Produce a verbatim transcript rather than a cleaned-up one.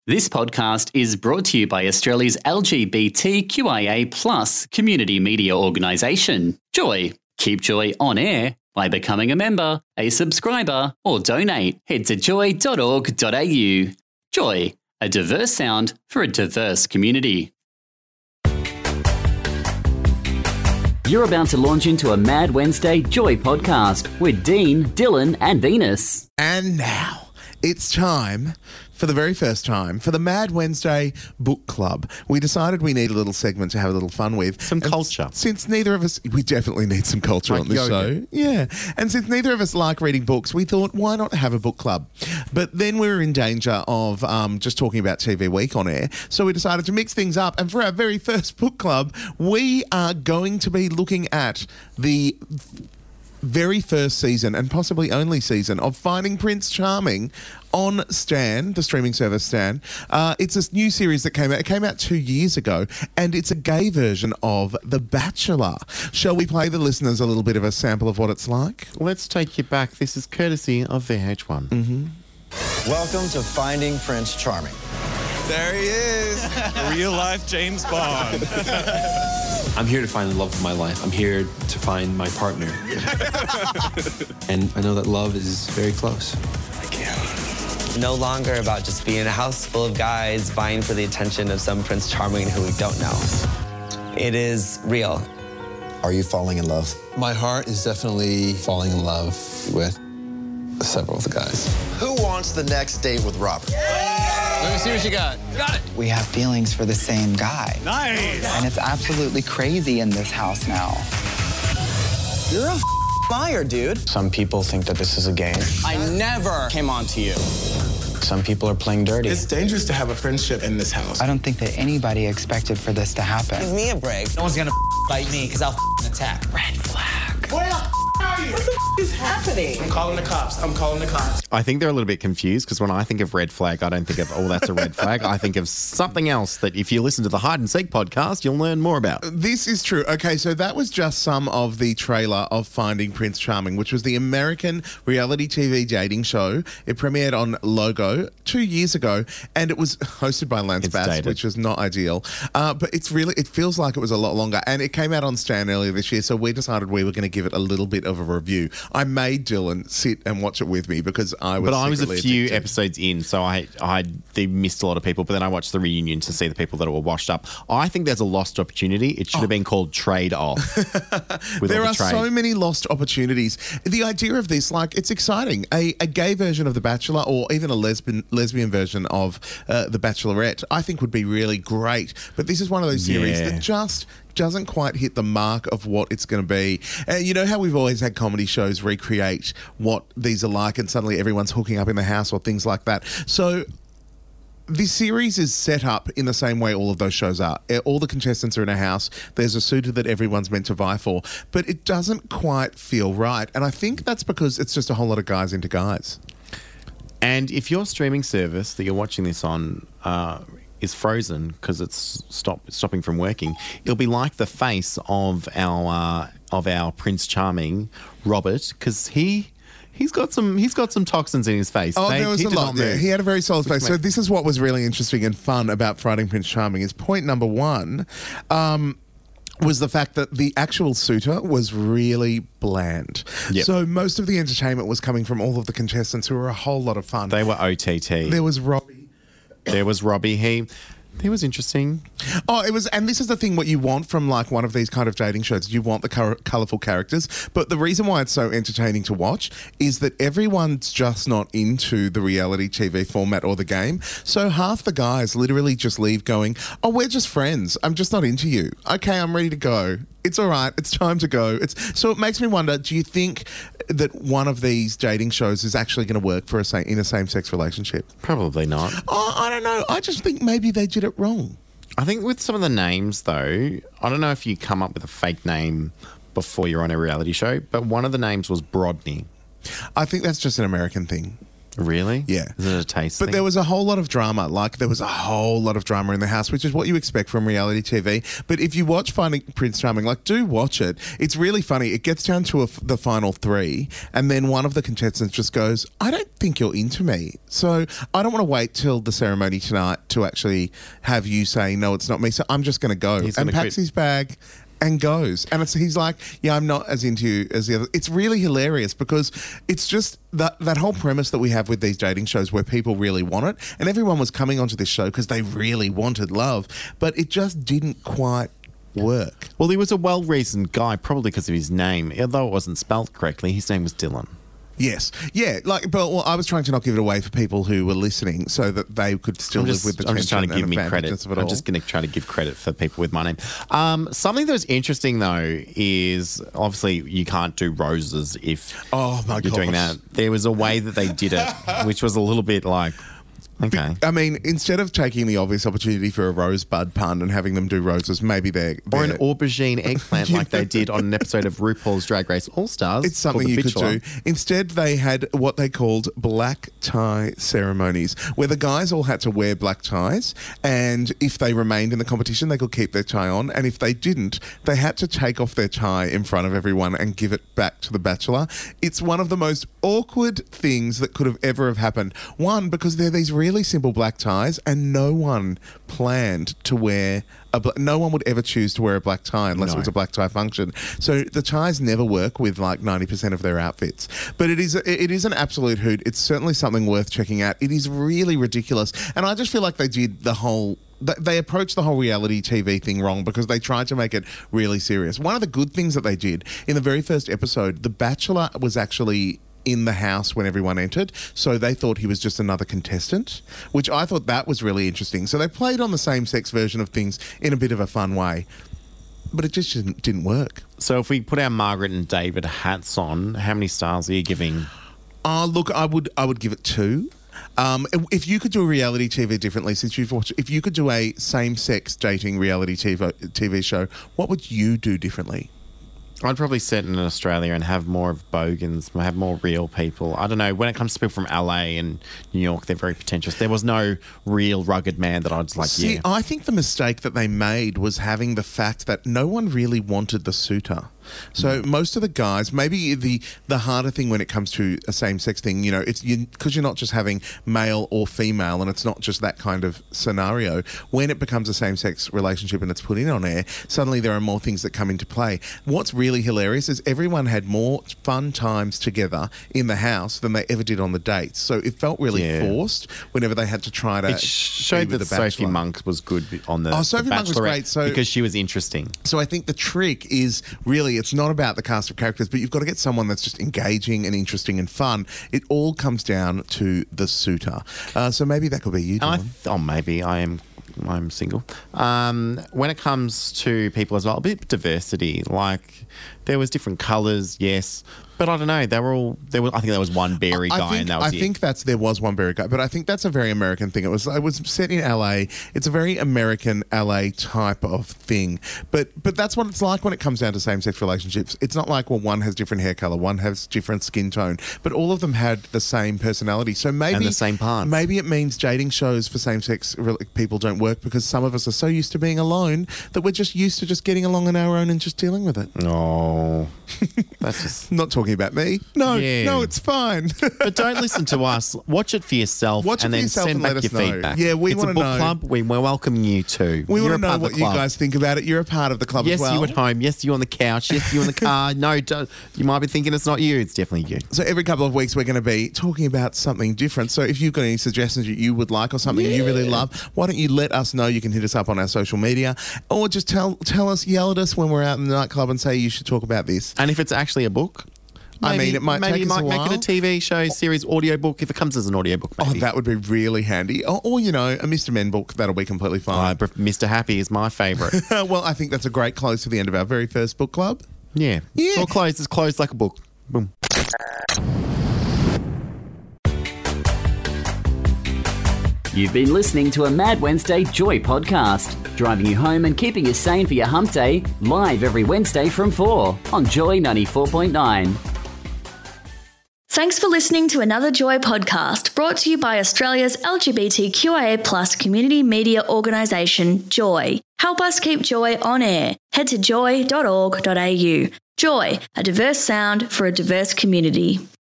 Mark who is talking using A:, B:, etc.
A: This podcast is brought to you by Australia's L G B T Q I A plus community media organisation, Joy. Keep Joy on air by becoming a member, a subscriber, or donate. Head to joy dot org dot a u. Joy, a diverse sound for a diverse community. You're about to launch into a Mad Wednesday Joy podcast with Dean, Dylan, and Venus.
B: And now it's time, for the very first time, for the Mad Wednesday Book Club. We decided we need a little segment to have a little fun with.
C: Some
B: and
C: culture.
B: s- Since neither of us, we definitely need some culture
C: Like
B: on this
C: yoga.
B: show. Yeah. And since neither of us like reading books, we thought, why not have a book club? But then we were in danger of um, just talking about T V Week on air. So we decided to mix things up. And for our very first book club, we are going to be looking at the very first season and possibly only season of Finding Prince Charming on Stan, the streaming service Stan. Uh, it's a new series that came out. It came out two years ago, and it's a gay version of The Bachelor. Shall we play the listeners a little bit of a sample of what it's like?
C: Let's take you back. This is courtesy of V H one.
B: Mm-hmm.
D: Welcome to Finding Prince Charming.
E: There he is. Real life James Bond.
F: I'm here to find the love of my life. I'm here to find my partner. And I know that love is very close.
G: No longer about just being in a house full of guys vying for the attention of some Prince Charming who we don't know. It is real.
D: Are you falling in love?
F: My heart is definitely falling in love with several of the guys.
D: Who wants the next date with Robert?
H: Let me see what you got. Got it. We have feelings for the same guy.
E: Nice.
H: And it's absolutely crazy in this house now.
G: You're a liar, dude.
H: Some people think that this is a game.
G: I never came on to you.
H: Some people are playing dirty.
I: It's dangerous to have a friendship in this house.
H: I don't think that anybody expected for this to happen.
G: Give me a break.
J: No one's gonna bite me because I'll attack.
H: Red flag.
I: Where the are you? What the is happening? I'm calling the cops. I'm calling the cops.
C: I think they're a little bit confused because when I think of red flag, I don't think of, oh, that's a red flag. I think of something else that if you listen to the Hide and Seek podcast, you'll learn more about.
B: This is true. Okay, so that was just some of the trailer of Finding Prince Charming, which was the American reality T V dating show. It premiered on Logo two years ago, and it was hosted by Lance
C: It's
B: Bass,
C: dated.
B: which was not ideal. Uh, but it's really, it feels like it was a lot longer, and it came out on Stan earlier this year, so we decided we were going to give it a little bit of a review. I made Dylan sit and watch it with me because I was
C: But I was a
B: secretly
C: few
B: addicted.
C: episodes in, so I I they missed a lot of people. But then I watched the reunion to see the people that were washed up. I think there's a lost opportunity. It should have been called Trade Off. with
B: There
C: all the
B: are
C: trade.
B: so many lost opportunities. The idea of this, like, it's exciting. A, a gay version of The Bachelor, or even a lesbian lesbian version of uh, The Bachelorette, I think would be really great. But this is one of those series
C: Yeah.
B: that just doesn't quite hit the mark of what it's going to be. Uh, you know how we've always had comedy shows recreate what these are like, and suddenly everyone's hooking up in the house or things like that. So this series is set up in the same way all of those shows are. Uh, All the contestants are in a house. There's a suitor that everyone's meant to vie for, but it doesn't quite feel right. And I think that's because it's just a whole lot of guys into guys.
C: And if your streaming service that you're watching this on uh, is frozen because it's stop, stopping from working, it'll be like the face of our uh, of our Prince Charming, Robert, because he he's got some he's got some toxins in his face.
B: Oh,
C: They-
B: there was
C: he
B: a
C: did
B: lot
C: not
B: there.
C: move.
B: He had a very solid face. So
C: made-
B: this is what was really interesting and fun about Finding Prince Charming is point number one. Um, was the fact that the actual suitor was really bland.
C: Yep.
B: So most of the entertainment was coming from all of the contestants who were a whole lot of fun.
C: They were O T T.
B: There was Robbie.
C: There was Robbie. He he was interesting.
B: Oh, it was, and this is the thing, what you want from like one of these kind of dating shows. You want the colour- colourful characters, but the reason why it's so entertaining to watch is that everyone's just not into the reality T V format or the game. So half the guys literally just leave going, oh, we're just friends. I'm just not into you. Okay, I'm ready to go. It's all right. It's time to go. It's so it makes me wonder, do you think that one of these dating shows is actually going to work for a sa- in a same-sex relationship?
C: Probably not.
B: Oh, I don't know. I just think maybe they did it wrong.
C: I think with some of the names, though, I don't know if you come up with a fake name before you're on a reality show, but one of the names was Brodney.
B: I think that's just an American thing.
C: Really?
B: Yeah.
C: Is it a taste
B: But
C: thing?
B: there was a whole lot of drama. Like, there was a whole lot of drama in the house, which is what you expect from reality T V. But if you watch Finding Prince Charming, like, do watch it. It's really funny. It gets down to a f the final three, and then one of the contestants just goes, I don't think you're into me. So I don't want to wait till the ceremony tonight to actually have you say, no, it's not me. So I'm just going to go.
C: He's
B: and
C: gonna
B: packs
C: quit.
B: his bag and goes. And it's, he's like, yeah, I'm not as into you as the other. It's really hilarious because it's just that, that whole premise that we have with these dating shows where people really want it. And everyone was coming onto this show because they really wanted love, but it just didn't quite work.
C: Well, he was a well-reasoned guy, probably because of his name. Although it wasn't spelled correctly, his name was Dylan.
B: Yes. Yeah. Like, but well, I was trying to not give it away for people who were listening so that they could still
C: I'm just,
B: live with the
C: I'm just trying to
B: tension
C: give
B: and
C: me credit.
B: advantages of it
C: I'm
B: all.
C: just going to try to give credit for people with my name. Um, something that was interesting, though, is obviously you can't do roses if
B: Oh, my
C: you're doing
B: gosh.
C: that. There was a way that they did it, which was a little bit like, okay.
B: I mean, instead of taking the obvious opportunity for a rosebud pun and having them do roses, maybe they're...
C: Or an
B: they're-
C: aubergine eggplant like they did on an episode of RuPaul's Drag Race All-Stars.
B: It's something
C: called The
B: you could
C: Bachelor.
B: do. Instead, they had what they called black tie ceremonies, where the guys all had to wear black ties, and if they remained in the competition, they could keep their tie on, and if they didn't, they had to take off their tie in front of everyone and give it back to the bachelor. It's one of the most awkward things that could have ever have happened. One, because they're these really simple black ties, and no one planned to wear a bla- no one would ever choose to wear a black tie unless
C: No.
B: it was a black tie function. So the ties never work with like ninety percent of their outfits. But it is a, it is an absolute hoot. It's certainly something worth checking out. It is really ridiculous. And I just feel like they did the whole th- they approached the whole reality T V thing wrong because they tried to make it really serious. One of the good things that they did in the very first episode, The Bachelor was actually in the house when everyone entered, so they thought he was just another contestant, which I thought that was really interesting. So they played on the same-sex version of things in a bit of a fun way, but it just didn't, didn't work.
C: So if we put our Margaret and David hats on, how many stars are you giving?
B: Oh, look, I would I would give it two. Um, if you could do a reality T V differently, since you've watched, if you could do a same-sex dating reality T V, T V show, what would you do differently?
C: I'd probably set in Australia and have more of bogans, have more real people. I don't know. When it comes to people from L A and New York, they're very pretentious. There was no real rugged man that I was like,
B: See,
C: yeah.
B: I think the mistake that they made was having the fact that no one really wanted the suitor. So most of the guys, maybe the the harder thing when it comes to a same-sex thing, you know, it's you because you're not just having male or female, and it's not just that kind of scenario. When it becomes a same-sex relationship and it's put in on air, suddenly there are more things that come into play. What's really hilarious is everyone had more fun times together in the house than they ever did on the dates. So it felt really
C: Yeah.
B: forced whenever they had to try to.
C: It showed
B: be with
C: that
B: the
C: Sophie
B: Bachelor.
C: Monk was good on the
B: Oh, Sophie
C: the
B: Monk was
C: Bachelorette
B: great, so-
C: because she was interesting.
B: So I think the trick is really, it's not about the cast of characters, but you've got to get someone that's just engaging and interesting and fun. It all comes down to the suitor. Uh, so maybe that could be you,
C: And I
B: Dylan.
C: th- oh, maybe I am. I'm single. Um, when it comes to people as well, a bit of diversity. Like there was different colours, yes, but I don't know. They were all. There was. I think there was one berry
B: I
C: guy,
B: think,
C: and that was
B: I
C: it.
B: think that's there was one very guy, but I think that's a very American thing. It was it was set in L A. It's a very American L A type of thing. But but that's what it's like when it comes down to same sex relationships. It's not like, well, one has different hair color, one has different skin tone, but all of them had the same personality. So maybe
C: And the same parts.
B: Maybe it means dating shows for same sex people don't work because some of us are so used to being alone that we're just used to just getting along on our own and just dealing with it.
C: No, that's just.
B: Not talking about me. No,
C: Yeah.
B: no, it's fine.
C: But don't listen to us. Watch it for yourself,
B: Watch it
C: and
B: for
C: then
B: yourself
C: send
B: and
C: back
B: let us
C: your
B: know.
C: feedback.
B: Yeah, we
C: it's a
B: wanna
C: book
B: know.
C: club. We welcome you too.
B: We
C: You're
B: want to
C: a
B: know
C: part of
B: what
C: the
B: you
C: club.
B: guys think about it. You're a part of the club
C: Yes,
B: as well.
C: you at home. Yes, you on the couch. Yes, you in the car. No, don't, you might be thinking it's not you. It's definitely you.
B: So every couple of weeks we're going to be talking about something different. So if you've got any suggestions that you would like or something you really love, why don't you let us know? You can hit us up on our social media or just tell tell us, yell at us when we're out in the nightclub and say you should talk about this.
C: And if it's actually a book,
B: I
C: maybe-
B: mean, it might
C: maybe
B: take
C: you
B: us
C: might
B: a
C: make
B: while.
C: it a T V show, series, audiobook if it comes as an audiobook.
B: Oh,
C: Maybe.
B: that would be really handy. Or, or you know, a Mister Men book. That'll be completely
C: Uh,
B: fine.
C: but Mister Happy is my favourite.
B: Well, I think that's a great close to the end of our very first book club.
C: yeah.
B: Yeah.
C: It's all closed. It's closed like a book. Boom.
A: You've been listening to a Mad Wednesday Joy podcast, driving you home and keeping you sane for your hump day, live every Wednesday from four on Joy ninety-four point nine.
K: Thanks for listening to another Joy podcast brought to you by Australia's L G B T Q I A plus community media organisation, Joy. Help us keep Joy on air. Head to joy dot org dot a u. Joy, a diverse sound for a diverse community.